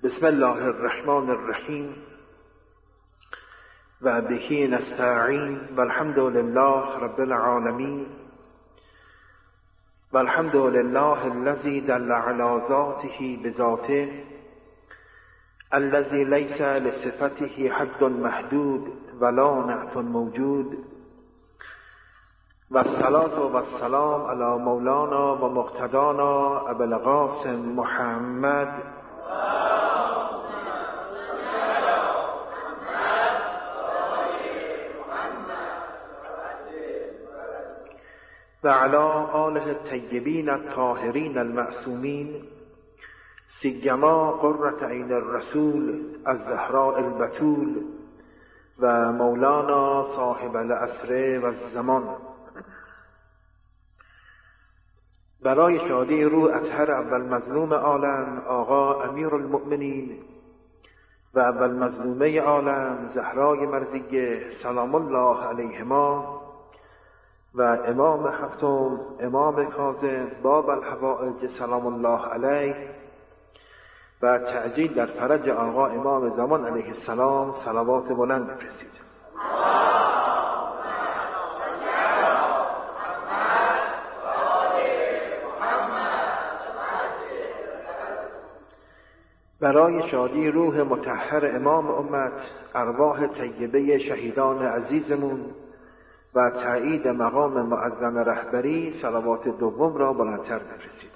بسم الله الرحمن الرحیم و به نستعین و الحمد لله رب العالمین و الحمد لله الذي دل على ذاته بذاته الذي ليس لصفته حد محدود ولا نعت موجود و الصلاة و السلام علی مولانا و مقتدانا ابو القاسم محمد و علی آله الطیبین الطاهرین المعصومین سیما قرة عین الرسول الزهراء البتول و مولانا صاحب العصر و الزمان. برای شادی روح اطهر اول مظلوم عالم آقا امیر المؤمنین و اول مظلومه عالم زهرای مرضیه سلام الله علیهما و امام هفتم امام کاظم باب الحوائج سلام الله علیه و تعجیل در فرج آقا امام زمان علیه السلام صلوات بلند بفرستید. برای شادی روح مطهر امام امت ارواح طیبه شهیدان عزیزمون و تایید مقام معظم رهبری صلوات دوم را بلندتر بفرستید.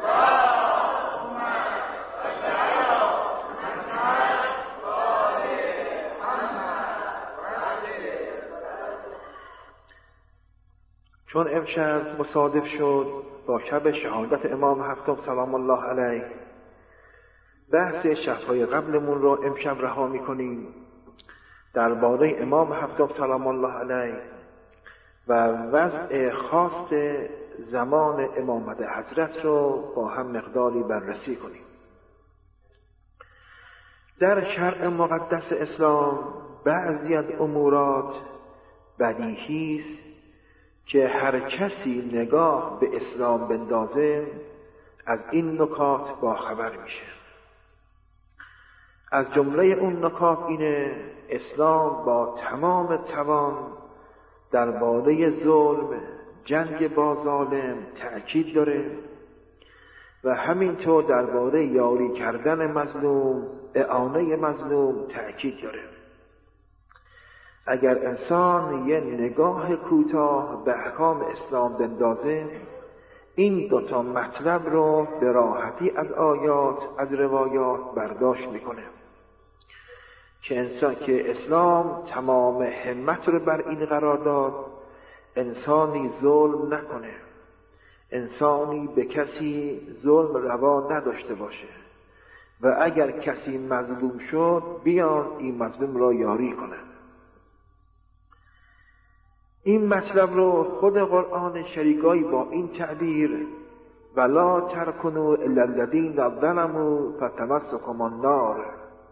چون امشب مصادف شد با شب شهادت امام هفتم سلام الله علیه، بحث شب‌های قبلمون رو امشب رها می‌کنیم درباره امام هفتم سلام الله علیه و وضع خاص زمان امامت حضرت رو با هم مقداری بررسی کنیم. در شرع مقدس اسلام بعضی از امورات بدیهی است که هر کسی نگاه به اسلام بندازه از این نکات باخبر میشه. از جمله اون نکات اینه اسلام با تمام توان درباره ظلم، جنگ با ظالم تأکید داره و همینطور درباره یاری کردن مظلوم، اعانه مظلوم تأکید داره. اگر انسان یه نگاه کوتاه به احکام اسلام بندازه این دوتا مطلب رو به راحتی از آیات، از روایات برداشت میکنه که اسلام تمام همت رو بر این قرار داد انسانی ظلم نکنه، انسانی به کسی ظلم روا نداشته باشه و اگر کسی مظلوم شد بیان این مظلوم را یاری کنه. این مطلب رو خود قرآن شریکایی با این تعبیر ولا ترکنوا الی الذین ظلموا فتمسکم النار،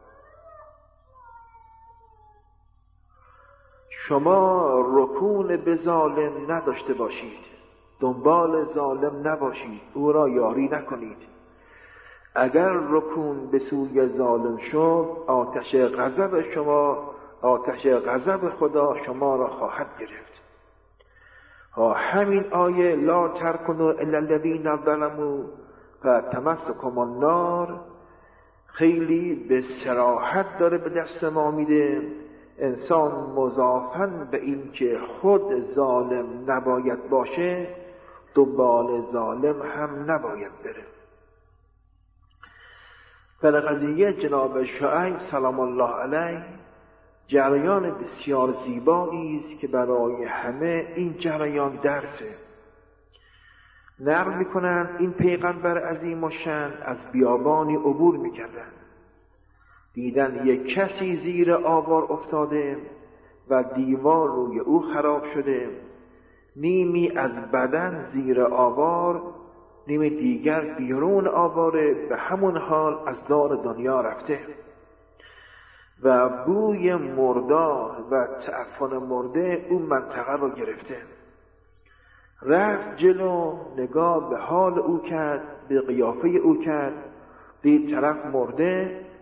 شما رکون به ظالم نداشته باشید، دنبال ظالم نباشید، او را یاری نکنید. اگر رکون به سوی ظالم شد آتش غضب شما، آتش غضب خدا شما را خواهد گرفت. همین آیه لا ترکنوا الی الذین ظلموا فتمسکم النار خیلی به صراحت داره به دست ما میده انسان مضافاً به این که خود ظالم نباید باشه دنبال ظالم هم نباید بره. در قضیه جناب شعیب سلام الله علیه جریان بسیار زیبایی است که برای همه این جریان درسه. نقل میکنند این پیغمبر عظیم الشأن از بیابانی عبور میکردند، دیدن یک کسی زیر آوار افتاده و دیوار روی او خراب شده، نیمی از بدن زیر آوار، نیم دیگر بیرون آواره، به همون حال از دار دنیا رفته و بوی مردار و تعفن مرده اون منطقه رو گرفته. رفت جلو، نگاه به حال او کرد، به قیافه او کرد، دید طرف مرده،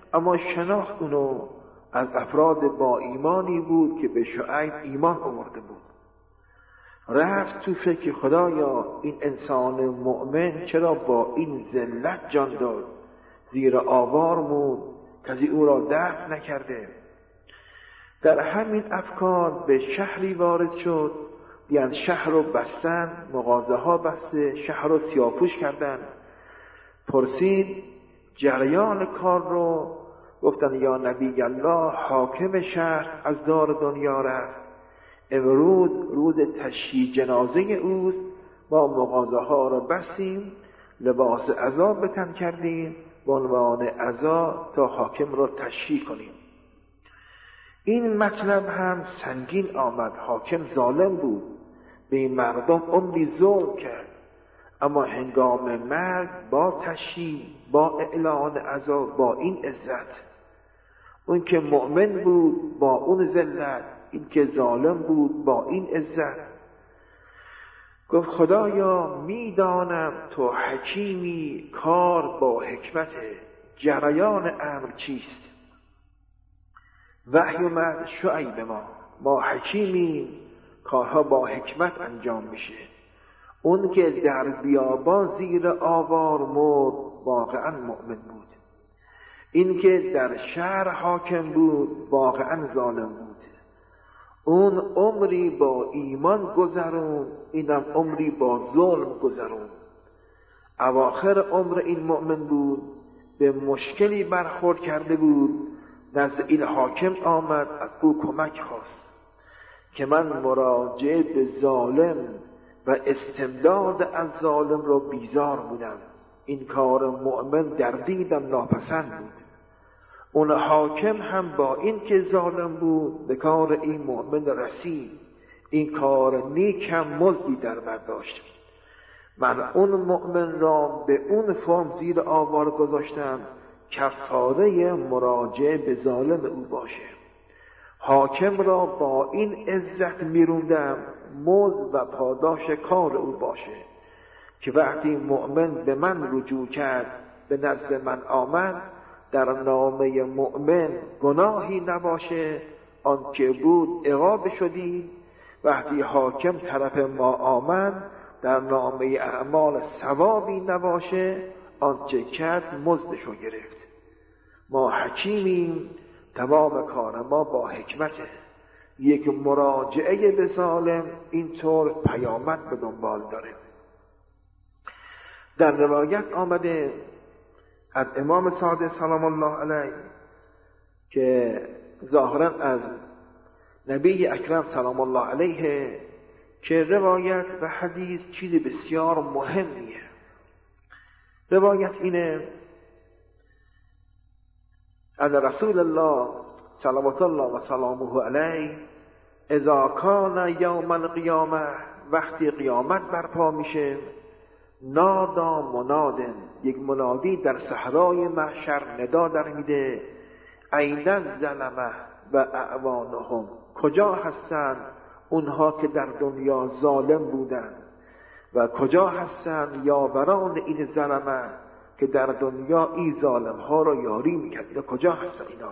اما شناخت اونو از افراد با ایمانی بود که به شعیب ایمان آورده بود. رفت تو فکر خدایا این انسان مؤمن چرا با این ذلت جان داد، زیر آوار موند، کسی او را دفع نکرده. در همین افکار به شهری وارد شد، یعنی شهر رو بستن، مغازه ها بسته، شهر رو سیاه‌پوش کردن. پرسید جریان کار رو، گفتن یا نبی الله حاکم شهر از دار دنیا رفت، امروز روز تشییع جنازه اوست، ما مغازه ها رو بستیم، لباس عزا به تن کردیم به عنوان عزا تا حاکم رو تشییع کنیم. این مطلب هم سنگین آمد. حاکم ظالم بود، به این مردم عمری ظلم کرد، اما هنگام مرگ با تشییع، با اعلان عزا، با این عزت، اون که مؤمن بود با اون ذلت، این که ظالم بود با این عزت، گفت خدایا میدانم تو حکیمی، کار با حکمت، جریان امر چیست؟ وحی اومد شعیب ما حکیمیم، کارها با حکمت انجام میشه. اون که در بیابان زیر آوار مرد واقعا مؤمن بود، این که در شهر حاکم بود واقعا ظالم بود. اون عمری با ایمان گذرون، اینم عمری با ظلم گذرون. اواخر عمر این مؤمن بود، به مشکلی برخورد کرده بود، نزد این حاکم آمد، از او کمک خواست که من مراجعه به ظالم و استمداد از ظالم را بیزار بودم، این کار مؤمن در دیدم ناپسند بود. اون حاکم هم با این که ظالم بود به کار این مؤمن رسید، این کار نیک هم مزدی در برداشت. من اون مؤمن را به اون فرم زیر آوار گذاشتم، کفاره مراجعه به ظالم او باشه. حاکم را با این عزت میروندم، مزد و پاداش کار او باشه، که وقتی مؤمن به من رجوع کرد، به نزد من آمد، در نامه مؤمن گناهی نباشه، آنکه بود عقاب شدی. وقتی حاکم طرف ما آمد، در نامه اعمال ثوابی نباشه، آنچه کرد مزدشو گرفت. ما حکیمیم، تمام کار ما با حکمته. یک مراجعه به ظالم اینطور پیامد به دنبال داره. در روایت آمده از امام صادق سلام الله علیه که ظاهرا از نبی اکرم سلام الله علیه، که روایت و حدیث چیز بسیار مهمیه. روایت اینه ان رسول الله صلوات الله و سلامه علیه اذا کان یوم القیامه، وقتی قیامت برپا میشه، نادا منادن، یک منادی در صحرای محشر ندا در میده، این الظلمه و اعوانهم، کجا هستند اونها که در دنیا ظالم بودند و کجا هستند یاوران این ظلمه که در دنیا این ظالم ها را یاری میکرد، کجا هستند اینا؟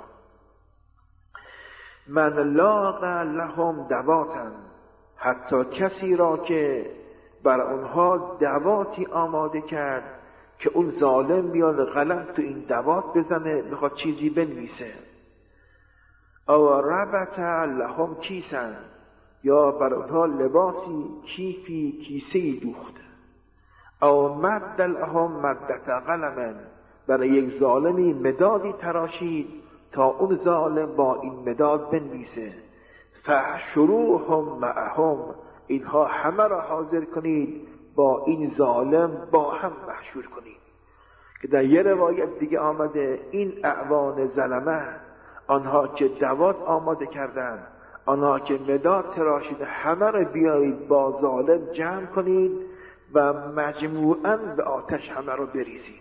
من لاق لهم دواتن، حتی کسی را که بر اونها دواتی آماده کرد که اون ظالم میاد غلط تو این دوات بزنه، میخواد چیزی بنویسه. او ربط لهم کیسن، یا بر اونها لباسی، کیفی، کیسه‌ای دوخت. او مد لهم مدت قلم، برای یک ظالمی مدادی تراشید تا اون ظالم با این مداد بنویسه. فحشروهم معهم، اینها همه را حاضر کنید با این ظالم با هم محشور کنید. که در یه روایت دیگه آمده این اعوان ظلمه، آنها که دوات آماده کردند، آنها که مداد تراشید، همه را بیایید با ظالم جمع کنید و مجموعاً به آتش همه را بریزید.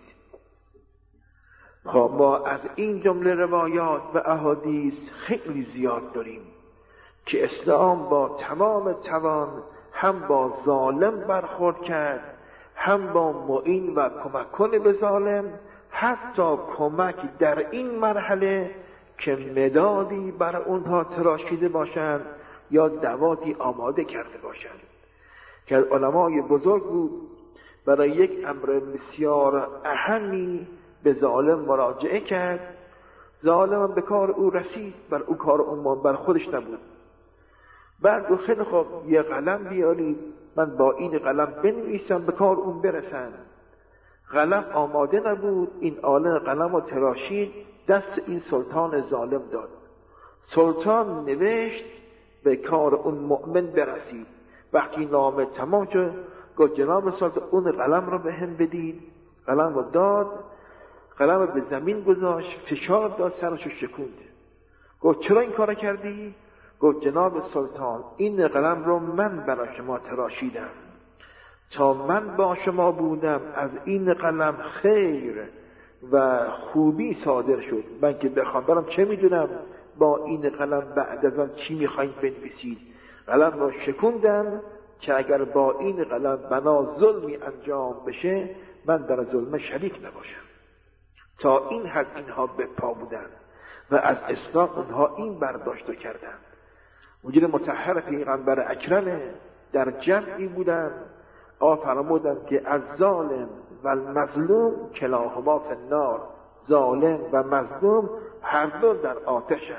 خب ما از این جمله روایات و احادیث خیلی زیاد داریم که اسلام با تمام توان هم با ظالم برخورد کرد، هم با معین و کمک کن به ظالم، حتی کمک در این مرحله که مدادی بر اونها تراشیده باشند یا دوادی آماده کرده باشند. که از علمای بزرگ بود برای یک امر بسیار اهمی به ظالم مراجعه کرد. ظالم به کار او رسید، بر او کار اون بر خودش نبود. بعد گفت خیلی خوب یه قلم بیارید، من با این قلم بنویسم به کار اون برسن. قلم آماده نبود، این عالم قلم رو تراشید دست این سلطان ظالم داد. سلطان نوشت به کار اون مؤمن برسید. وقتی نامه تمام شد گفت جناب سلطان اون قلم رو به هم بدید. قلم رو داد، قلم رو به زمین گذاشت، فشار داد، سرشو شکوند. گفت چرا این کار کردی؟ گفت جناب سلطان این قلم رو من برای شما تراشیدم، تا من با شما بودم از این قلم خیر و خوبی صادر شد. من که بخوام برم چه میدونم با این قلم بعد از آن چی میخواین بنویسید. قلم را شکوندم که اگر با این قلم بنا ظلمی انجام بشه من در ظلم شریک نباشم. تا این حد اینها به پا بودن و از اسلام اونها این برداشت کردن. وجود مطهر پیغمبر اکرم در جمعی بودن، فرمودن که از ظالم و المظلوم کلاهما فی النار، ظالم و مظلوم هر دو در آتشند.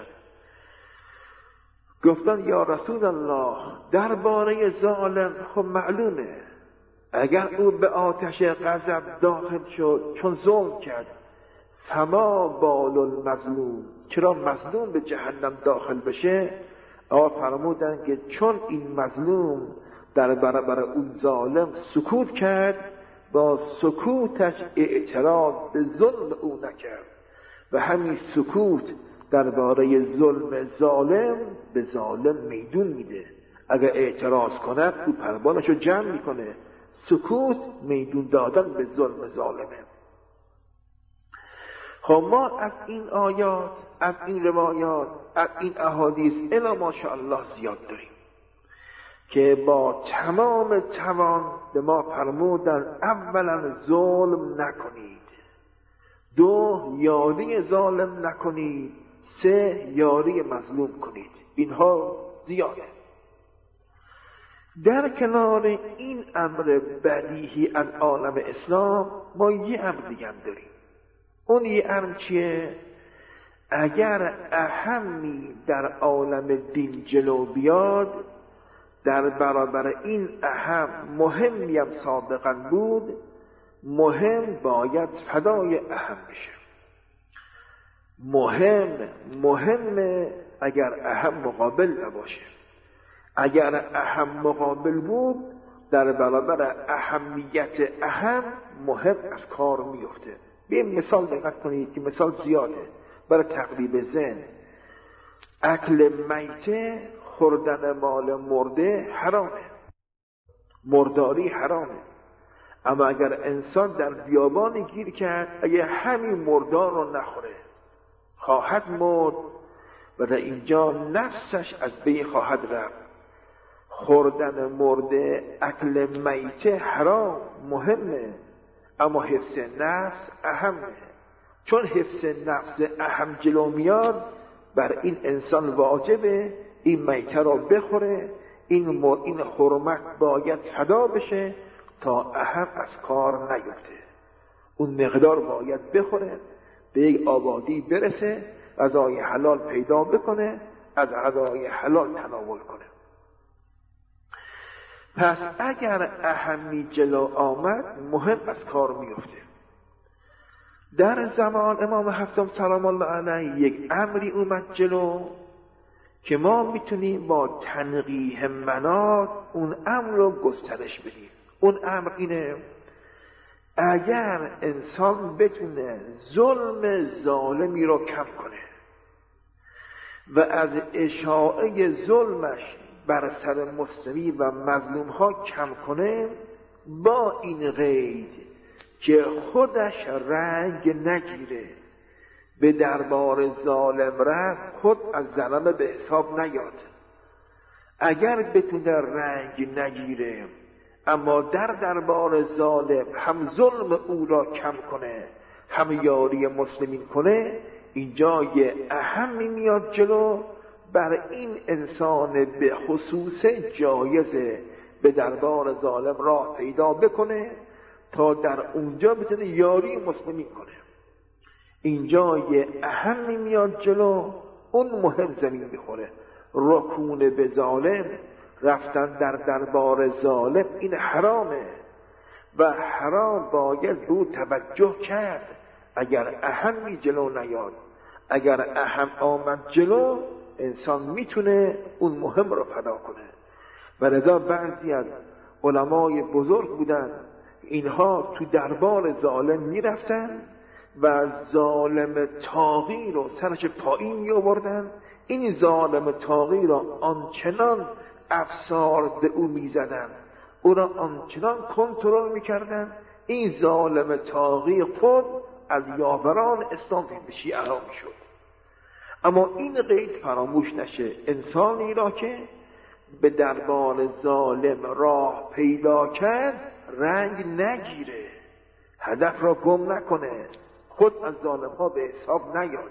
گفتن یا رسول الله درباره ظالم خب معلومه اگر او به آتش غضب داخل شد چون ظلم کرد، فما بال المظلوم، چرا مظلوم به جهنم داخل بشه؟ فرمودن که چون این مظلوم در برابر اون ظالم سکوت کرد، با سکوتش اعتراض به ظلم او نکرد و همین سکوت درباره ظلم ظالم به ظالم میدون میده. اگر اعتراض کند او پروانشو جمع میکنه. سکوت میدون دادن به ظلم ظالمه. خب ما از این آیات، از این روایات، از این احادیث الی ماشاءالله زیاد داریم که با تمام توان به ما فرمودن اولا ظلم نکنید، دو یاری ظالم نکنید، سه یاری مظلوم کنید. اینها زیاده. در کنار این امر بدیهی از عالم اسلام ما یه امر دیگه هم داریم. اون یه امر چیه؟ اگر اهمی در عالم دین جلو بیاد، در برابر این اهم مهمی هم سابقا بود، مهم باید فدای اهم بشه. مهمه اگر اهم مقابل نباشه. اگر اهم مقابل بود در برابر اهمیت اهم مهم از کار میفته. به مثال دقت کنید که مثال زیاده برای تقریب ذهن. اکل میته، خوردن مال مرده حرامه، مرداری حرامه. اما اگر انسان در بیابانی گیر کرد، اگر همین مردار رو نخوره خواهد مرد و در اینجا نفسش از بین خواهد رفت. خوردن مرده، اکل میته حرام، مهمه، اما حفظ نفس اهمه. چون حفظ نفس اهم جلو میاد، بر این انسان واجبه این میته را بخوره. این حرمت باید فدا بشه تا اهم از کار نیفته. اون مقدار باید بخوره، به یک آبادی برسه، غذای حلال پیدا بکنه، از غذای حلال تناول کنه. پس اگر اهمی جلو آمد مهم از کار میفته. در زمان امام هفتم سلام الله علیه یک امری اومد جلو که ما میتونیم با تنقیح منات اون امر رو گسترش بدیم. اون امر اینه: اگر انسان بتونه ظلم ظالمی رو کم کنه و از اشاعه ظلمش بر سر مسلمی و مظلوم ها کم کنه، با این قید که خودش رنگ نگیره، به دربار ظالم رفت خود از ظلم به حساب نیاد. اگر بتونه رنگ نگیره اما در دربار ظالم هم ظلم او را کم کنه، همه یاری مسلمین کنه، اینجا یه اهمی میاد جلو. بر این انسان به خصوص جایزه به دربار ظالم راه پیدا بکنه تا در اونجا بتونه یاری مسلمین کنه. اینجا یه اهمی میاد جلو، اون مهم زمین میخوره. رکون به ظالم، رفتن در دربار ظالم، این حرامه و حرام باید رو توجه کرد. اگر اهمی جلو نیاد، اگر اهم آمد جلو، انسان میتونه اون مهم رو فدا کنه. و لذا بعضی از علمای بزرگ بودن، اینها تو دربار ظالم میرفتن و ظالم طاغی رو سرش پایین می آوردن. این ظالم طاغی را آنچنان افسار به او می زدن، او را آنچنان کنترل می کردن، این ظالم طاغی خود از یاوران اسلام به شیعه ها می شد. اما این قید فراموش نشه، انسانی را که به دربار ظالم راه پیدا کرد رنگ نگیره، هدف را گم نکنه، خود از ظالم ها به حساب نیاد.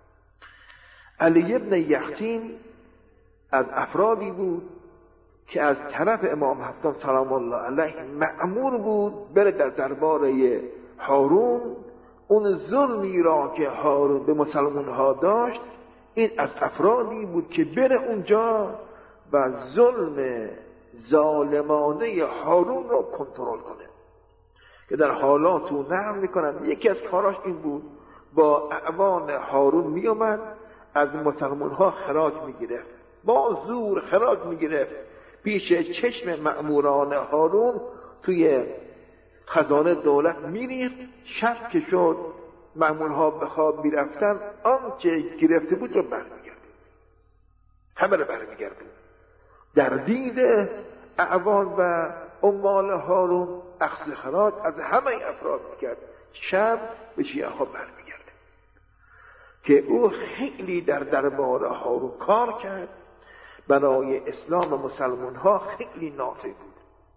علی ابن یختین از افرادی بود که از طرف امام حسن سلام الله علیه مأمور بود بره در دربار هارون. اون ظلمی را که هارون به مسلمان ها داشت، این از افرادی بود که بره اونجا و ظلم ظالمانه هارون را کنترل کنه. که در حالات او نقل میکنن یکی از کاراش این بود، با اعوان هارون میومد از مسلمان ها خراج میگرفت، با زور خراج میگرفت، پیش چشم مأموران هارون توی خزانه دولت میریخت. شب که شد مأمورها به خواب میرفتن، آنچه گرفته بود رو برمیگرد، همه رو برمیگرد. در دید اعوان و عمال هارون اخذ خراج از همه افراد میکرد، شب به شیعه ها برمیگرده. که او خیلی در دربار هارون کار کرد، برای اسلام و مسلمان ها خیلی نافع بود.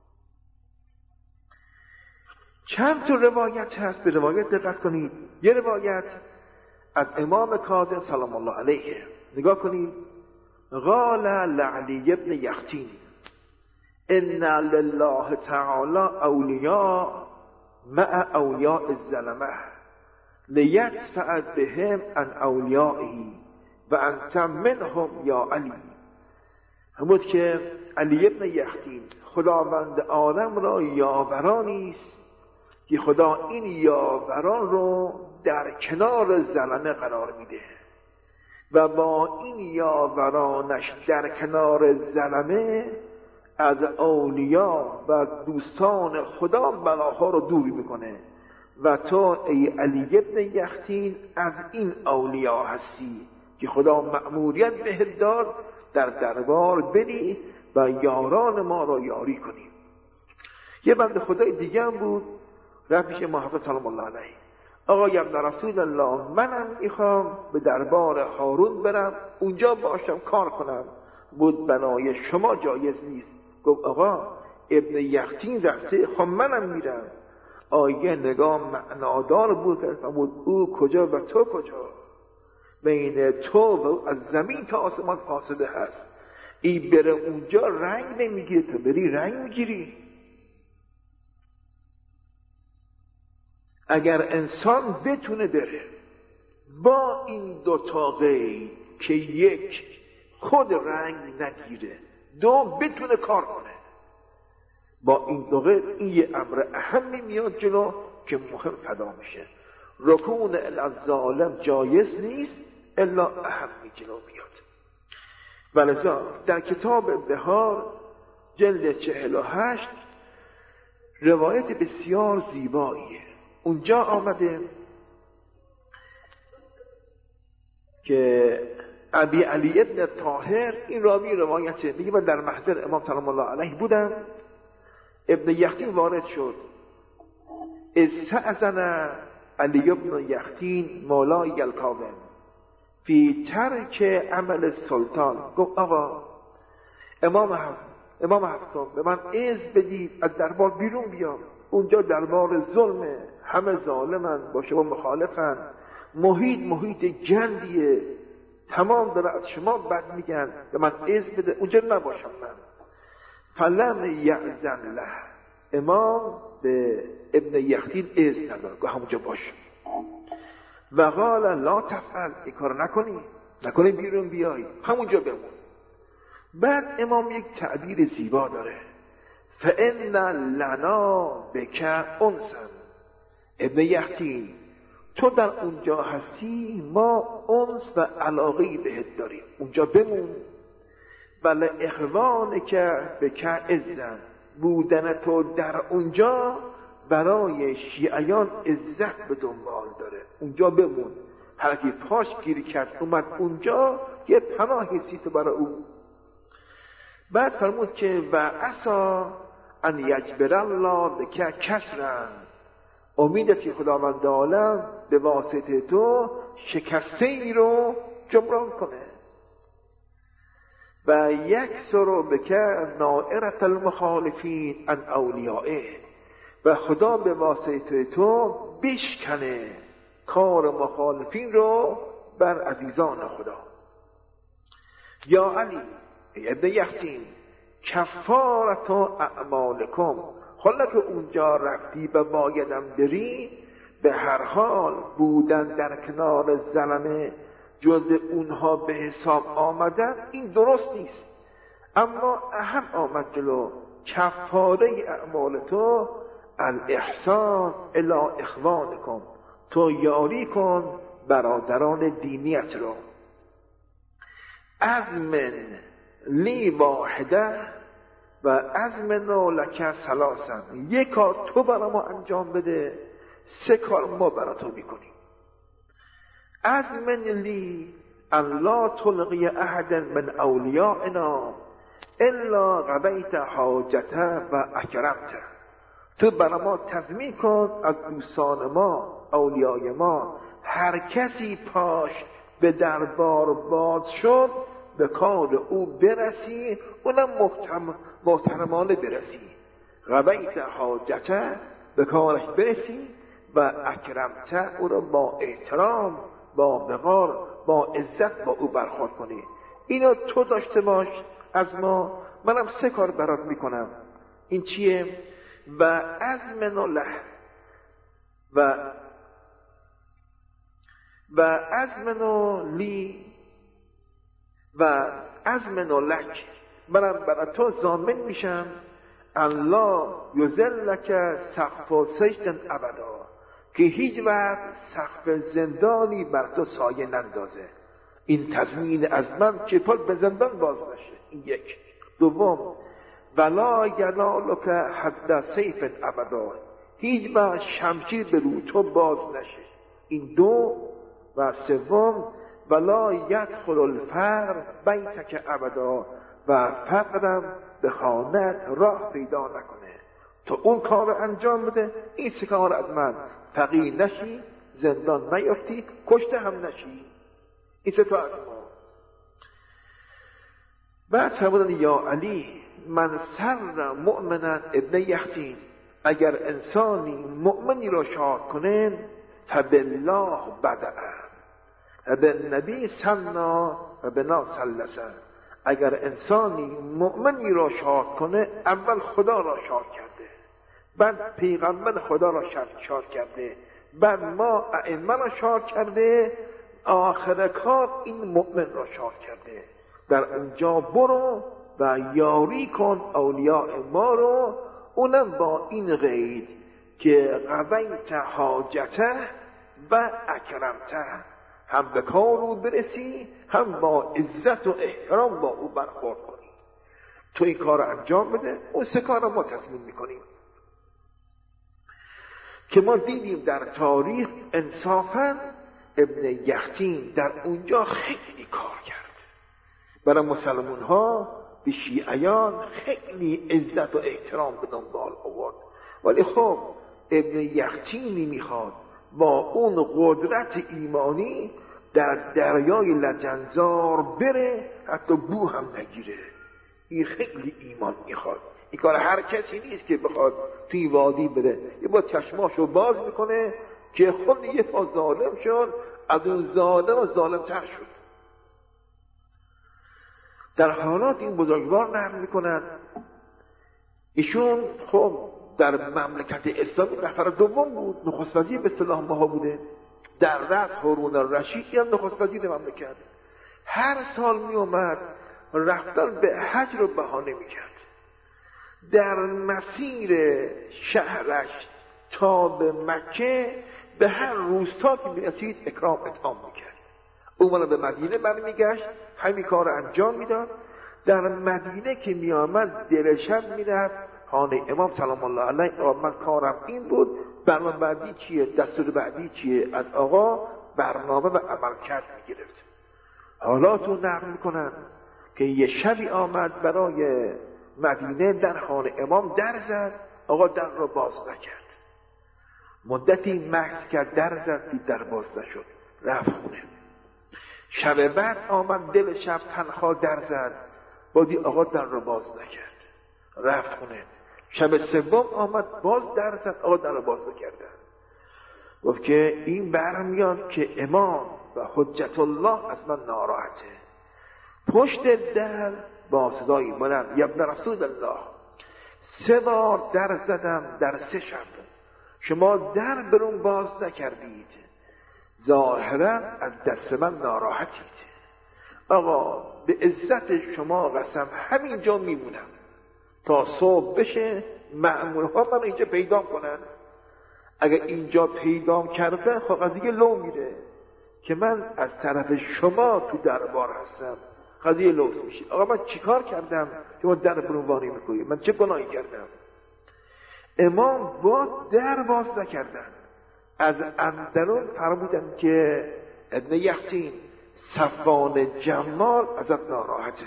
چند تا روایت هست، به روایت دقت کنید. یه روایت از امام کاظم سلام الله علیه، نگاه کنید. قال لعلی ابن یختین ان لله تعالی اولیاء مع اولیاء الظلمه لیدفع بهم عن اولیائه و انت منهم یا علی. همون که علی ابن یختین خداوند عالم را یاورانی است که خدا این یاوران رو در کنار ظلمه قرار میده و با این یاورانش در کنار ظلمه از اولیاء و دوستان خدا بلاها رو دور میکنه. و تو ای علی ابن یختین از این اولیاء هستی که خدا مأموریت بهت داد در دربار بری و یاران ما را یاری کنی. یه بنده خدای دیگه هم بود، رفت پیش محمد سلام الله علیه، آقا ابن رسول الله، منم میخوام به دربار هارون برم، اونجا باشم کار کنم. بود بنای شما جایز نیست. گفت آقا ابن یختین رفته، خب منم میرم. آیه نگاه معنادار بود، بود او کجا و تو کجا، بین تو و از زمین تا آسمان فاصله هست. ای بره اونجا رنگ نمیگیره، تو بری رنگ میگیری. اگر انسان بتونه بره با این دو تا قید که یک خود رنگ نگیره، دو بتونه کار کنه، با این دو قید این یه امر اهمی میاد جلو که مهم فدا میشه. رکون الظالم جایز نیست الا اهمی جلو میاد. ولذا در کتاب بهار جلد 48 روایت بسیار زیباییه. اونجا آمده که ابی علی ابن طاهر، این راوی روایته، میگه من در محضر امام سلام الله علیه بودم، ابن یختین وارد شد. استأذن علی ابن یختین مولای الکاظم فی ترک عمل سلطان. گفت آقا امام حسن به من اذن بدید از دربار بیرون بیام، اونجا دربار ظلمه، همه ظالمن، با شما مخالفن، محیط گندیه، تمام داره از شما بد میگن، به من اذن بده، اونجا نباشم من. فلم یأذن له، امام به ابن یختین اذن نداد، گفت همونجا باش. و قال لا تفعل، این کار نکنی بیرون بیای، همونجا بمون. بعد امام یک تعبیر زیبا داره، فإن لنا بک انسا، ابن یختین تو در اونجا هستی، ما انس و علاقه‌ای بهت داریم، اونجا بمون. بل اخوانک بک عزا، بودن تو در اونجا برای شیعیان عزت به دنبال داره، اونجا بمون. هر کی پاش گیر کرد اومد اونجا، یه پناهی سی تو برای او. بعد فرمود که و عسا ان یجبر الله بک کسرا، امیدت که خداوند عالم به واسطه تو شکسته ای رو جبران کنه. و یکسر بک نائرة المخالفین عن اولیائه، و خدا به واسطه تو بشکنه کار مخالفین رو بر عزیزان خدا. یا علی ابن یختین کفارت اعمالکم، حالا که اونجا رفتی و بایدم بری، به هر حال بودن در کنار ظلمه جز اونها به حساب آمدن این درست نیست، اما اهم آمد جلو. کفاره اعمال تو الاحسان الی اخوانکم، تو یاری کن برادران دینیت رو. ازمن لی واحده و ازمنو لک ثلاثا، یک کار تو برای ما انجام بده، 3 کار ما برای تو میکنیم. ازمن لی ان لا تلقی احد من اولیائنا الا قضیت حاجته و اکرمته، تو برای ما تضمین کن از دوستان ما، اولیای ما، هر کسی پاش به دربار باز شد به کار او برسی، اونم محترمانه برسی. قضیت حاجته، به کارش برسی، و اکرمته، او را با احترام، با وقار، با عزت با او برخورد کنی. اینو تو داشته باش از ما، منم 3 کار برات میکنم. این چیه؟ و ازمن له و ازمن لی و ازمن لک، منم برای تو ضامن میشم الله یذلک سقف سجن ابدا، که هیچ وقت سقف زندانی بر تو سایه نندازه. این تضمین از من که پات به زندان باز نشه. این 1. دوم، ولا ینالک حد سیف ابدا، هیچ وقت شمشیر به رو تو باز نشه. این 2. و 3، ولا یدخل الفقر بیتک ابدا، و فقرم به خانت راه پیدا نکنه. تو اون کار انجام بده، این 3 کار از من، فقیر نشی، زندان نیفتی، کشته هم نشی. این 3 تا از ما. بعد فرمودن یا علی من سر مؤمنا ابن یختین، اگر انسانی مؤمنی را شاد کنه، فبالله بدأ و به نبی سلنا و بنا سلسا، اگر انسانی مؤمنی را شاد کنه، اول خدا را شاد کرده، بعد پیغمبر خدا را شاد کرده، بعد ما ائمه را شاد کرده، آخر کار این مؤمن را شاد کرده. در اونجا برو و یاری کن اولیاء ما رو، اونم با این قید که قضیت حاجته و اکرمته، هم به کار او برسی، هم با عزت و احترام با او برخورد کنی. تو این کار انجام بده، اون 3 کار ما تضمین میکنیم. که ما دیدیم در تاریخ انصافاً ابن یختین در اونجا خیلی کار کرد، برای مسلمان ها به شیعیان خیلی عزت و احترام به دنبال آورد. ولی خب ابن یختینی میخواد با اون قدرت ایمانی در دریای لجنزار بره، حتی بو هم نگیره. این خیلی ایمان میخواد، این کار هر کسی نیست که بخواد توی وادی بره. یه با چشماشو باز میکنه که خود یه پا ظالم شد، از اون ظالم و ظالم‌تر شد. در حالات این بزرگوار نقل میکنن ایشون خب در مملکت اسلامی نفر دوم بود، نخست وزیر به اصطلاح ماها بوده. در رأس هارون الرشید هم نخست وزیر مملکت. هر سال می اومد رفتن به حج رو بهانه میکرد. در مسیر شهرش تا به مکه به هر روستا که میرسید اکرام اطعام میکرد. اون به مدینه برمیگشت، همین کار انجام میداد. در مدینه که میآمد دل شب میرفت خانه امام سلام الله علیه. من کارم این بود، برنامه بعدی چیه، دستور بعدی چیه، از آقا برنامه و عمل کرد میگرفت. حالات رو نقل میکنن که یه شبی آمد برای مدینه، در خانه امام در زد، آقا در رو باز نکرد. مدتی مکث کرد، در زد، دید در باز نشد، رفت خونه. شب بعد آمد دل شب تنها در زد، بادی آقا در رو باز نکرد، رفت خونه. شب سوم آمد باز در زد، آقا در رو باز نکردن. گفت که این برمیاد که امام و حجت الله از من ناراحته. پشت در با صدایی بلند یا ابن رسول الله 3 بار در زدم در 3 شب، شما در برون باز نکردید، ظاهرا از دست من ناراحتید. آقا به عزت شما قسم همینجا میمونم تا صبح بشه، مأمورها من اینجا پیدا کنن. اگر اینجا پیدا کردن خب قضیه لو میره که من از طرف شما تو دربار هستم، قضیه لوس میشه. آقا من چیکار کردم که ما در برون وانی میکنیم؟ من چه گناهی کردم؟ امام با در باز نکردن. از اندرون فرمودن که ابن یحتین صفوان جمال ازت ناراحته.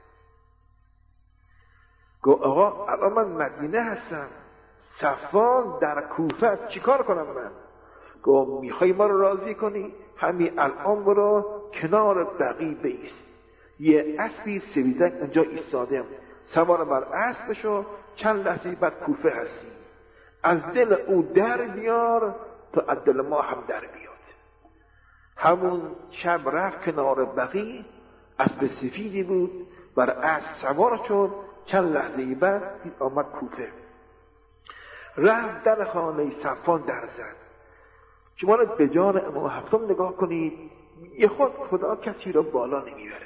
گفت آقا الان من مدینه هستم، صفوان در کوفه، چیکار کنم من؟ گفت میخوای ما رو راضی کنی؟ همین الان برو کنار بقیع بایست، یه اسبی سویزک اونجا ایستاده، سوار بر اسب بشو، چند لحظه بعد کوفه هستی، از دل او در بیار تا از دل ما هم در بیاد. همون شب رفت کنار بقیع، اسب سفیدی بود، بر اسب سوار شد، چند لحظه بعد آمد کوفه. رفت در خانه صفوان در زد. شما رو به جان امام هفتم نگاه کنید، بی خود خدا کسی را بالا نمیبره،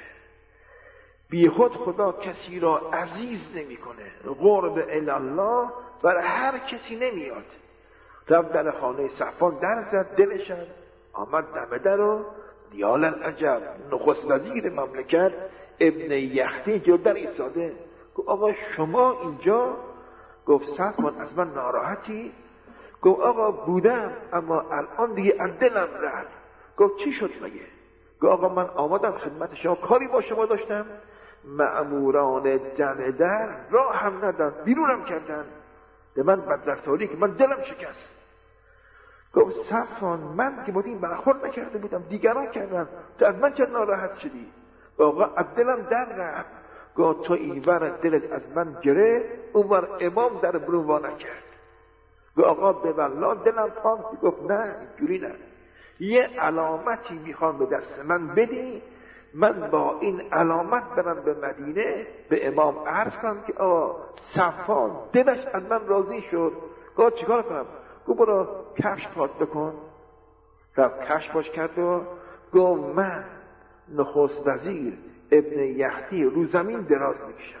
بی خود خدا کسی را عزیز نمیکنه. قرب الله برای هر کسی نمیاد. رفت در خانه صفوان در زد، دلشن آمد دم در و دیال العجب نخست وزیر مملکت ابن یحتین جو در ایستاده. گفت آقا شما اینجا؟ گفت صفوان از من ناراحتی؟ گفت آقا بودم اما الان دیگه از دلم رفت. گفت چی شد مگه؟ گفت آقا من آمدم خدمت شما، کاری با شما داشتم، مأموران دم در راه هم ندن، بیرونم کردن، به من بدرفتاری که من دلم شکست. گفت صفوان من که با این برخورد نکرده بودم، دیگران کردن، تو از من چه ناراحت شدی؟ آقا از دلم در رفت. گفت تو اینور دلت از من گره، اونور امام در برون وا نکرد. گفت آقا به والله دلم پاک. گفت نه اینجوری نه، یه علامتی میخوام به دست من بدی، من با این علامت برم به مدینه به امام عرض کنم که آقا صفوان دلش از من راضی شد. گفت چیکار کنم؟ گفت برو کفش پاک بکن. رفت کفش پاک کرد و گفت من نخست وزیر ابن یحتی رو زمین دراز میکشم،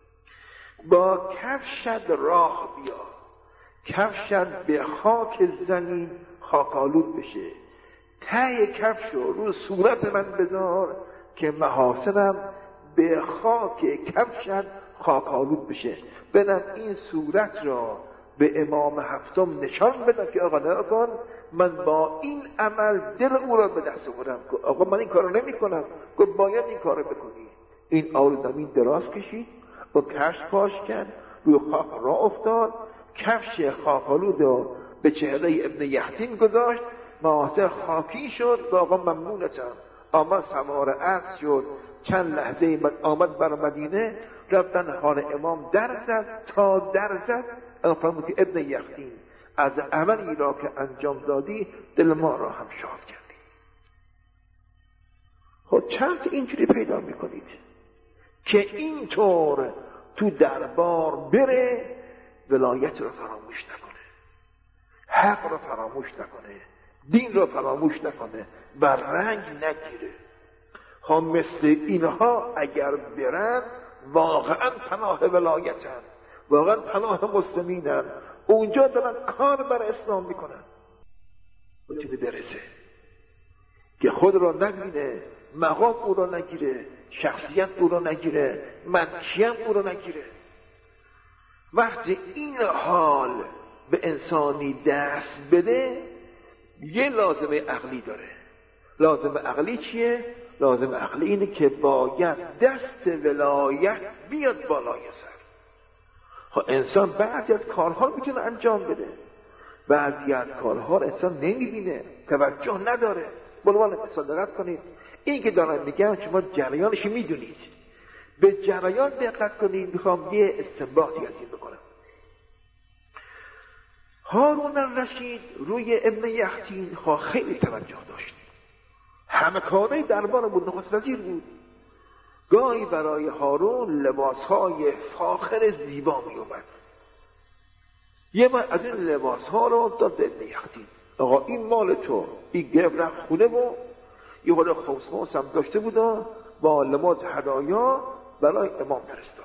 با کفشت راه بیا، کفشت به خاک زمین خاکالود بشه، ته کفش رو صورت من بذار که محاسنم به خاک کفشت خاکالود بشه. بنم این صورت را به امام هفتم نشان بدم که آقا نگاه کن، من با این عمل دل او را به دست آوردم. آقا من این کارو نمی کنم. گفت باید این کارو بکنی. این آل زمین دراز کشید، با کفش پاش کرد، روی خاک را افتاد، کفش خاکالود رو به چهره ابن یحتین گذاشت، محاسن خاکی شد. آقا ممنونتم، آمد سوار اسب شد، چند لحظه بعد آمد بر مدینه، رفتن حال امام در زد تا در زد. فرمود که ابن یختین از عملی را که انجام دادی دل ما را هم شاد کردی. خب چند اینجوری پیدا میکنید که اینطور تو دربار بره، ولایت رو فراموش نکنه، حق رو فراموش نکنه، دین رو فراموش نکنه و رنگ نگیره. خب مثل اینها اگر برن واقعا پناه ولایتن، واقعا پناه مسلمینن، اونجا دارن کار بر اسلام میکنن. بتونه برسه که خود رو نبینه، مقام او رو نگیره، شخصیت او رو نگیره، منشیم او رو نگیره. وقتی این حال به انسانی دست بده، یه لازمه عقلی داره. لازمه عقلی چیه؟ لازمه عقلی اینه که باید دست ولایت بیاد بالای سر. خب انسان بعضی از کارها میتونه انجام بده، بعضی از کارها انسان نمیبینه، توجه نداره. بلوان مثال دقت کنید، این که دارم میگم شما جریانش میدونید، به جریان دقت کنید. میخوام یه استنباطی از این بکنم. هارون الرشید روی ابن یختین خیلی توجه داشت، همه کاره دربار بود، نخست وزیر بود. گاهی برای هارون لباسهای فاخر زیبا می اومد. یه بار از این لباسها رو داد به ابن یختین، آقا این مال تو. این گرفت رفت خونه و یه خود خوص هم داشته بود و با لباس هدایا برای امام فرستاد.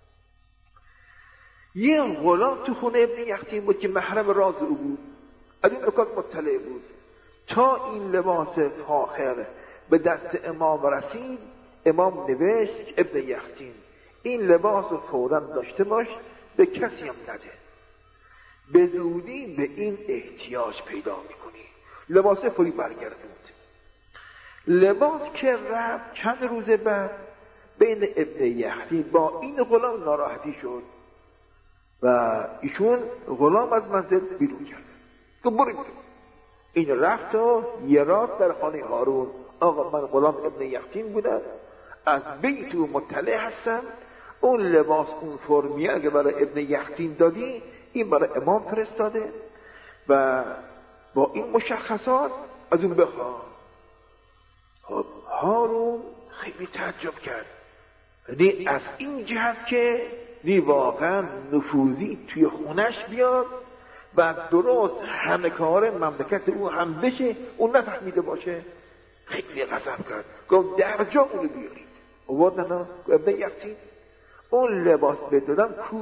یه غلام تو خونه ابن یختین بود که محرم راز او بود، از این نکات مطلع بود. تا این لباس فاخر به دست امام رسید، امام نوشت ابن یختین این لباس رو فوراً داشته باش، به کسی هم نده، به زودی به این احتیاج پیدا میکنی. لباس فوری برگردوند. لباس که رفت چند روز بعد بین ابن یختین با این غلام ناراحتی شد و ایشون غلام از منزل بیرون کرد. تو برید. این رفت و یه رات در خانه هارون، آقا من غلام ابن یختین بودم، از بیت و مطلع هستم، اون لباس اون فرمیه اگه برای ابن یختین دادی، این برای امام فرستاده و با این مشخصات از اون بخواه. خب هارون خیلی تعجب کرد، یعنی از این جهت که واقعا نفوذی توی خونش بیاد و درست همه کار مملکت او هم بشه، اون نفهمیده باشه. خیلی غضب کرد، گفت در جا اونو بیارید. آوردن ابن یختین، اون لباس بدادن کو؟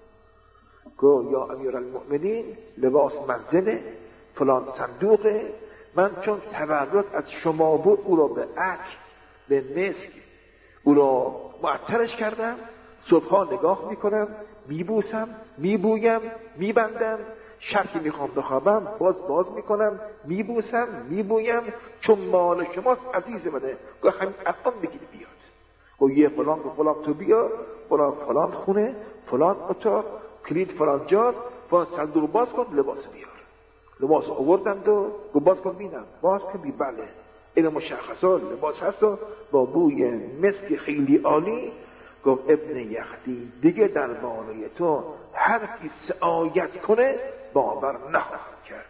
گفت یا امیرالمؤمنین لباس منزله، فلان صندوقه، من چون تبرک از شما بود او را به عطر به مسک او را معطرش کردم، صبحها نگاه میکنم، میبوسم، میبویم، میبندم، شب که میخوام بخوابم باز میکنم، میبوسم، میبویم، چون مال شماست عزیز منه. گفت همین الان بگید بیاد. گفت یه فلان تو بیار، فلان خونه، فلان اتاق، کلید فلان جا، فلان صندوق باز کن، لباس بیار. لباس آوردند و گفت باز کن بینم. باز کن بی بله این مشخصات لباس هست و با بوی مسک خیلی عالی. گفت ابن یختین دیگه در بالای تو هر کی سعایت کنه باور نخواهد کرد.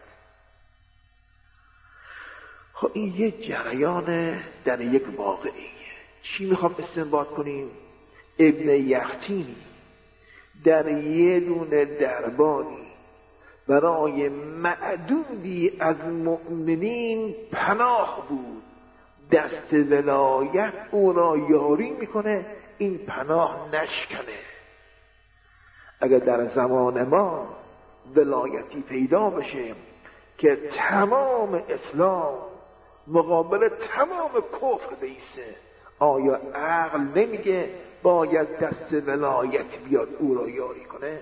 خب این یه جریان در یک واقعیه. چی میخوام استنباط کنیم؟ ابن یختین در یه دونه درباری برای معدودی از مؤمنین پناه بود، دست ولایت او را یاری میکنه این پناه نشکنه. اگر در زمان ما ولایتی پیدا بشه که تمام اسلام مقابل تمام کفر بیسته، آیا عقل نمیگه باید دست ولایت بیاد او را یاری کنه؟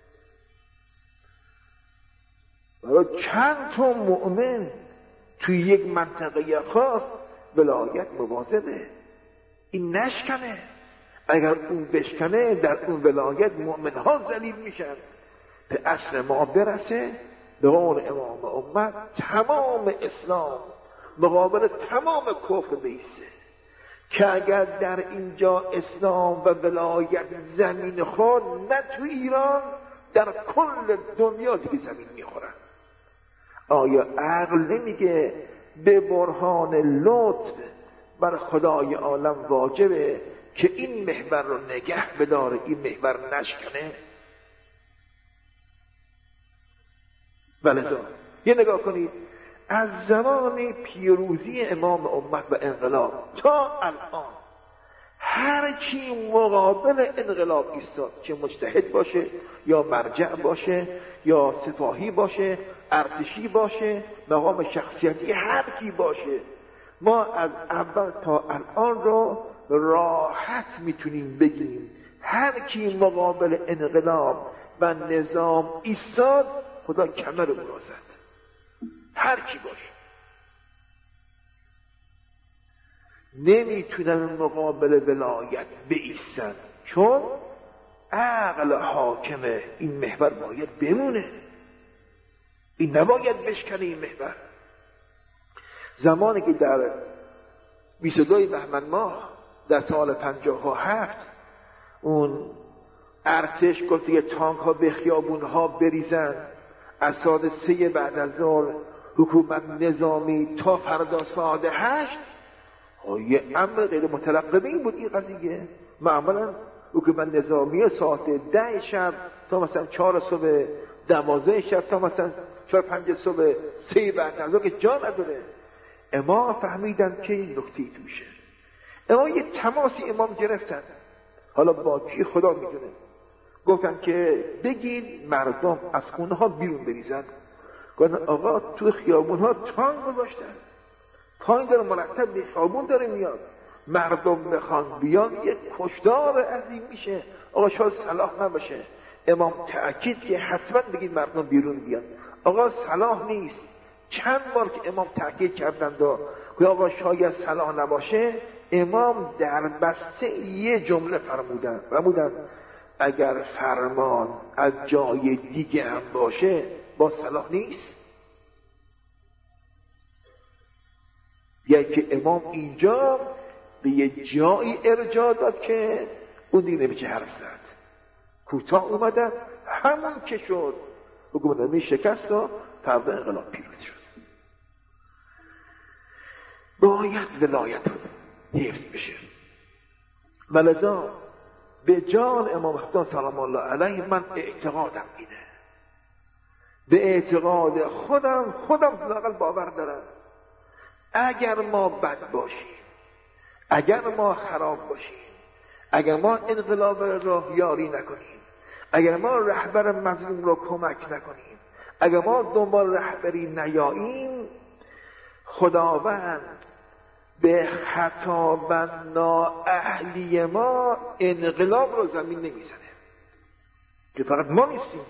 برای چند تا مؤمن توی یک منطقه خاص ولایت مواظبه این نشکنه. اگر اون بشکنه در اون ولایت مؤمن ها ذلیل میشن. به اصل ما برسه، به قول امام امت تمام اسلام مقابل تمام کفر بیسته که اگر در اینجا اسلام و ولایت زمین خورد، نه تو ایران، در کل دنیا دیگه زمین میخورن. آیا عقل نمیگه به برهان لطف بر خدای عالم واجبه که این محور رو نگه بداره، این محور نشکنه؟ ولذا یه نگاه کنید، از زمان پیروزی امام امت و انقلاب تا الان هر کی مقابل انقلاب ایستاد، چه مجتهد باشه یا مرجع باشه یا سپاهی باشه، ارتشی باشه، مقام شخصیتی هر کی باشه، ما از اول تا الان رو راحت میتونیم بگیم هر کی مقابل انقلاب و نظام ایستاد خدا کمر او را زد. هر کی باشه نمیتونن مقابل ولایت بایستن، چون عقل حاکمه. این محور باید بمونه، این نباید بشکنه. این محور زمانی که در 22 بهمن ماه در سال 57 اون ارتش گفت یه تانک ها به خیابون ها بریزن، از ساعت 3 بعد از ظهر حکومت نظامی تا فردا ساعت 8 یه امر غیر مترقبه بود. این قضیه معمولا حکومت نظامی ساعت 10 شب تا مثلا 4 صبح، 12 شب تا مثلا 4-5 صبح، 3 بعد از ظهر که جا نداره. امام فهمیدن که این نکته توشه. امام یه تماسی امام گرفتن، حالا با کی خدا میدونه، گفتن که بگید مردم از خونه ها بیرون بریزن. گفتن آقا تو خیابون ها تانک گذاشتن، تانک داره مرتب به خیابون داره میاد، مردم بخوان بیان یک کشتار عظیم میشه. آقا شاید صلاح نباشه. امام تأکید که حتما بگید مردم بیرون بیان. آقا صلاح نیست. چند بار که امام تأکید کردند و که آقا شاید صلاح نباشه، امام در بسته یه جمله فرمودن اگر فرمان از جای دیگه هم باشه با صلاح نیست. یعنی که امام اینجا به یه جایی ارجاع داد که اون دیگه نمیشه حرف زد. کوتاه اومدن، همون که شد حکومت نظامی شکست و فردا انقلاب پیروز شد. باید ولایت حفظ بشه. ولذا به جان امام حسن سلام الله علیه من اعتقادم اینه، به اعتقاد خودم لااقل باور دارم اگر ما بد باشیم، اگر ما خراب باشیم، اگر ما انقلاب را یاری نکنیم، اگر ما رهبر مظلوم را کمک نکنیم، اگر ما دنبال رهبری نیاییم، خداوند به خطا و نااهلی ما انقلاب رو زمین نمیزنه که فقط ما نیستیم.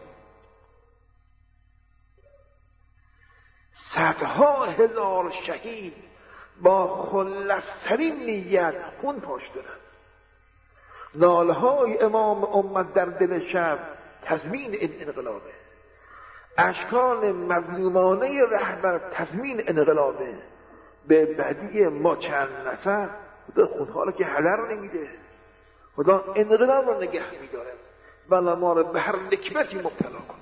صدها هزار شهید با خلصترین نیت خون پاش دارن. نالهای امام امت در دل شب تضمین این انقلابه، اشکال مظلومانه رهبر تضمین انقلابه. به بدی ما چند نفر خدا خونها رو که هدر نمیده، خدا انقلاب رو نگه میداره ولی ما رو به هر نکبتی مبتلا کنه.